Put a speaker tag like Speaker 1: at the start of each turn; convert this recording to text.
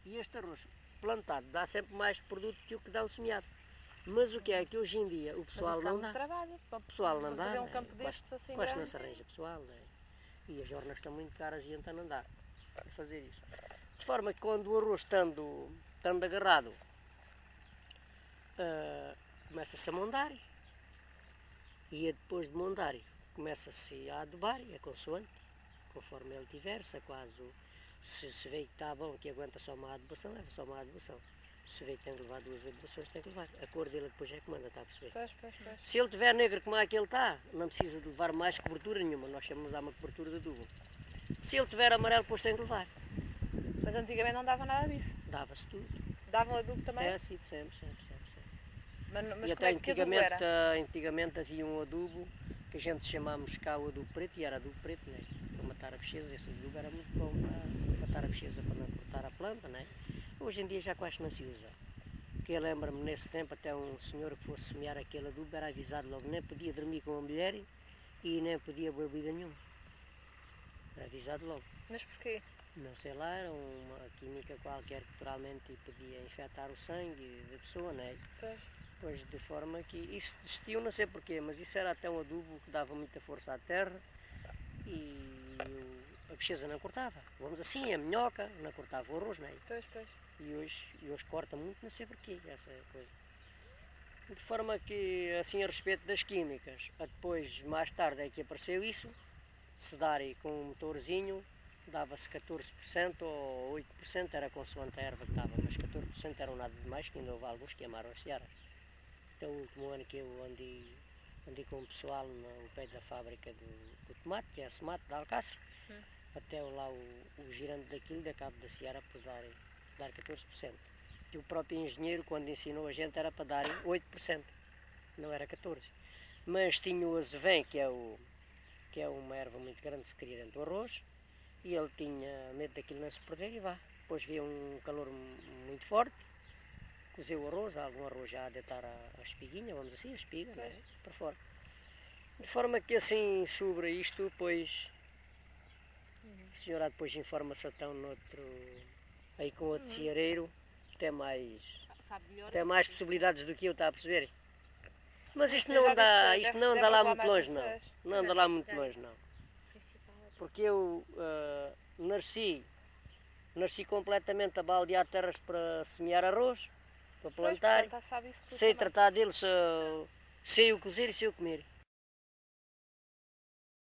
Speaker 1: E este arroz plantado dá sempre mais produto que o que dá o semeado. Mas o que é que hoje em dia o pessoal não dá?
Speaker 2: Trabalho,
Speaker 1: O pessoal não dá,
Speaker 2: um campo destes assim
Speaker 1: quase
Speaker 2: grande.
Speaker 1: não se arranja pessoal, né? E as jornas estão muito caras e então não dá para fazer isso. De forma que quando o arroz estando agarrado, começa-se a mondar, e depois de mondar começa-se a adubar, é consoante, conforme ele tiver, se vê que está bom, que aguenta só uma adubação, leva só uma adubação. Se vê que tem que levar 2 adubações, tem que levar. A cor dele depois é que manda, está a perceber?
Speaker 2: Pois.
Speaker 1: Se ele tiver negro como aquele está, não precisa de levar mais cobertura nenhuma, nós chamamos de dar uma cobertura de adubo. Se ele tiver amarelo, depois tem que levar.
Speaker 2: Mas antigamente não dava nada disso?
Speaker 1: Dava-se tudo.
Speaker 2: Davam adubo também?
Speaker 1: É, sim, sempre.
Speaker 2: Mas
Speaker 1: e até
Speaker 2: que adubo era?
Speaker 1: antigamente havia um adubo que a gente chamámos cá o adubo preto, e era adubo preto, né? Para matar a bicheza. Esse adubo era muito bom para matar a bicheza, para não cortar a planta, né? Hoje em dia já quase não se usa. Porque eu lembro-me nesse tempo, até um senhor que fosse semear aquele adubo era avisado logo, nem podia dormir com a mulher e nem podia beber bebida nenhuma. Era avisado logo.
Speaker 2: Mas porquê?
Speaker 1: Não sei lá, era uma química qualquer que naturalmente podia infectar o sangue da pessoa, né? Pois de forma que isso desistiu, não sei porquê, mas isso era até um adubo que dava muita força à terra e a bicheza não cortava. Vamos assim, a minhoca não cortava o arroz, não é?
Speaker 2: Pois.
Speaker 1: E hoje corta muito, não sei porquê, essa coisa. De forma que, assim, a respeito das químicas, depois, mais tarde, é que apareceu isso, se darem com um motorzinho, dava-se 14% ou 8%, era consoante a erva que estava, mas 14% eram nada demais, que ainda houve alguns que amaram as searas. Então, o último ano que eu andei com o pessoal no pé da fábrica do tomate, que é a Semate de Alcácer, até lá o girante daquilo, da cabo da seara, por dar 14%. E o próprio engenheiro, quando ensinou a gente, era para darem 8%, não era 14%. Mas tinha o azevém, que é uma erva muito grande que se cria dentro do arroz, e ele tinha medo daquilo não se perder e vá. Depois veio um calor muito forte, cozeu o arroz, algum arroz já a deitar a espiguinha, vamos assim, a espiga, né, para fora. De forma que assim, sobre isto, pois, a senhora depois informa-se então aí com outro ceareiro, tem mais possibilidades do que eu, está a perceber? Mas isto não anda lá muito longe, não. Não anda lá muito longe, não. Porque eu nasci completamente a baldear terras para semear arroz, para plantar, sei tratar dele, sei o cozer e sei o comer.